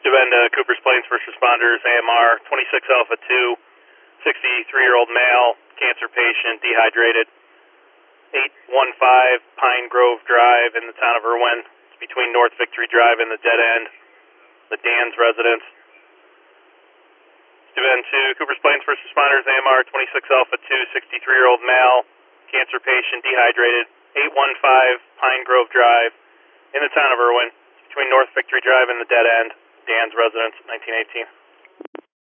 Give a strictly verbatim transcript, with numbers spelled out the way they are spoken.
Bend to Cooper's Plains First Responders, A M R twenty-six Alpha two, sixty-three-year-old male, cancer patient, dehydrated, eight one five Pine Grove Drive in the town of Irwin. It's between North Victory Drive and the dead end, the Dan's residence. Bend to Cooper's Plains First Responders, A M R twenty-six Alpha two, sixty-three-year-old male, cancer patient, dehydrated, eight one five Pine Grove Drive in the town of Irwin, between North Victory Drive and the dead end, Dan's residence, nineteen eighteen.